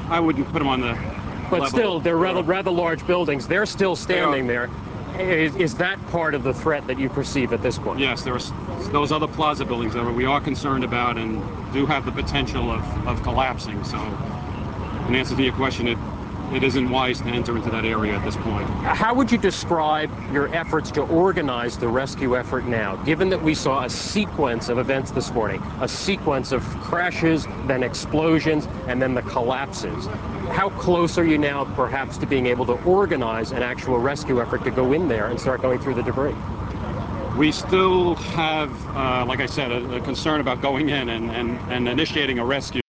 I wouldn't put them on the But level. still, they're rather large buildings. They're still standing there. Is that part of the threat that you perceive at this point? Yes, there are those other plaza buildings that we are concerned about and do have the potential of collapsing. So, in answer to your question, it isn't wise to enter into that area at this point. How would you describe your efforts to organize the rescue effort now, given that we saw a sequence of events this morning, a sequence of crashes, then explosions, and then the collapses? How close are you now, perhaps, to being able to organize an actual rescue effort to go in there and start going through the debris? We still have, like I said, a concern about going in and initiating a rescue.